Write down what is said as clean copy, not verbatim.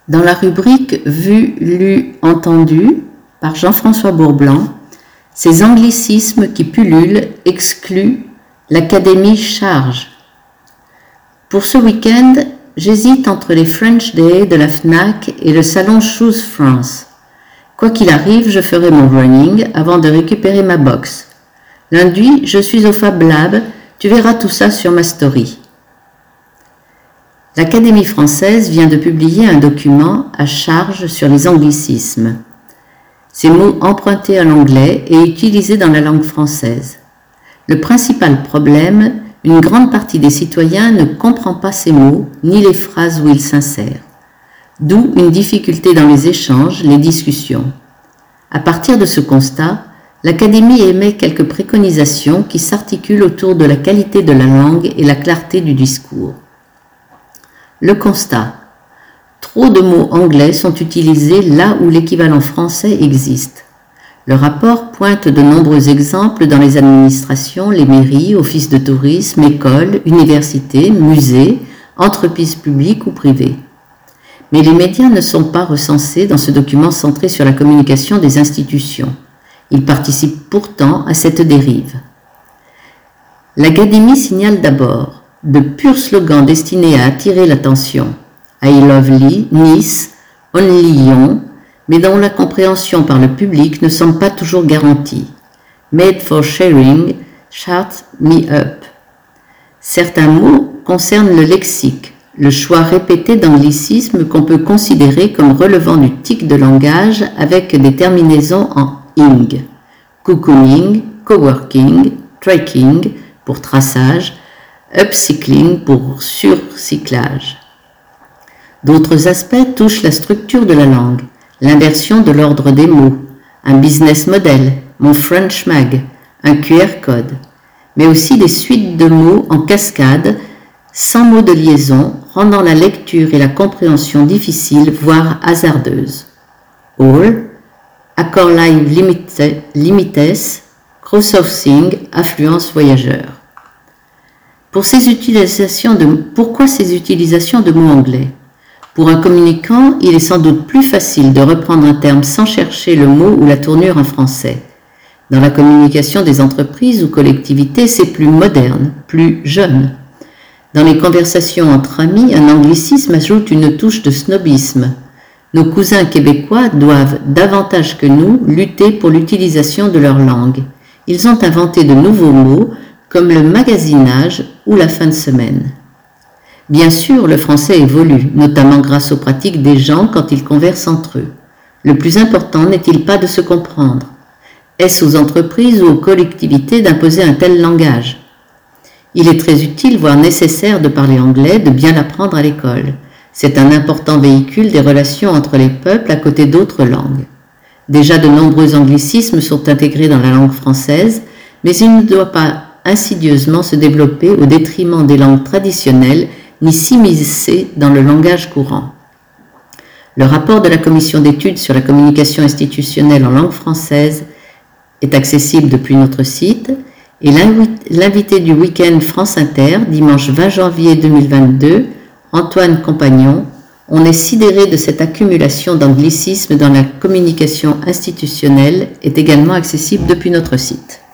Dans la rubrique Vu, lu, entendu par Jean-François Bourblanc, ces anglicismes qui pullulent excluent l'Académie charge. Pour ce week-end, j'hésite entre les French Day de la Fnac et le salon Shoes France. Quoi qu'il arrive, je ferai mon running avant de récupérer ma box. Lundi, je suis au Fab Lab, tu verras tout ça sur ma story. L'Académie française vient de publier un document à charge sur les anglicismes. Ces mots empruntés à l'anglais et utilisés dans la langue française. Le principal problème, une grande partie des citoyens ne comprend pas ces mots ni les phrases où ils s'insèrent. D'où une difficulté dans les échanges, les discussions. À partir de ce constat, l'Académie émet quelques préconisations qui s'articulent autour de la qualité de la langue et la clarté du discours. Le constat. Trop de mots anglais sont utilisés là où l'équivalent français existe. Le rapport pointe de nombreux exemples dans les administrations, les mairies, offices de tourisme, écoles, universités, musées, entreprises publiques ou privées. Mais les médias ne sont pas recensés dans ce document centré sur la communication des institutions. Ils participent pourtant à cette dérive. L'Académie signale d'abord de purs slogans destinés à attirer l'attention. I love Nice, Only Lyon, mais dont la compréhension par le public ne semble pas toujours garantie. Made for sharing, shut me up. Certains mots concernent le lexique, le choix répété d'anglicismes qu'on peut considérer comme relevant du tic de langage avec des terminaisons en ing. Cocooning, coworking, trekking pour traçage, upcycling pour surcyclage. D'autres aspects touchent la structure de la langue, l'inversion de l'ordre des mots, un business model, mon French mag, un QR code, mais aussi des suites de mots en cascade, sans mots de liaison, rendant la lecture et la compréhension difficiles, voire hasardeuses. All, accord live limites, crowdsourcing, affluence voyageur. Pourquoi ces utilisations de mots anglais? Pour un communicant, il est sans doute plus facile de reprendre un terme sans chercher le mot ou la tournure en français. Dans la communication des entreprises ou collectivités, c'est plus moderne, plus jeune. Dans les conversations entre amis, un anglicisme ajoute une touche de snobisme. Nos cousins québécois doivent, davantage que nous, lutter pour l'utilisation de leur langue. Ils ont inventé de nouveaux mots, comme le magasinage ou la fin de semaine. Bien sûr, le français évolue, notamment grâce aux pratiques des gens quand ils conversent entre eux. Le plus important n'est-il pas de se comprendre? Est-ce aux entreprises ou aux collectivités d'imposer un tel langage? Il est très utile, voire nécessaire, de parler anglais, de bien l'apprendre à l'école. C'est un important véhicule des relations entre les peuples à côté d'autres langues. Déjà de nombreux anglicismes sont intégrés dans la langue française, mais il ne doit pas insidieusement se développer au détriment des langues traditionnelles ni s'immiscer dans le langage courant. Le rapport de la commission d'études sur la communication institutionnelle en langue française est accessible depuis notre site et l'invité du week-end France Inter, dimanche 20 janvier 2022, Antoine Compagnon, on est sidéré de cette accumulation d'anglicismes dans la communication institutionnelle, est également accessible depuis notre site.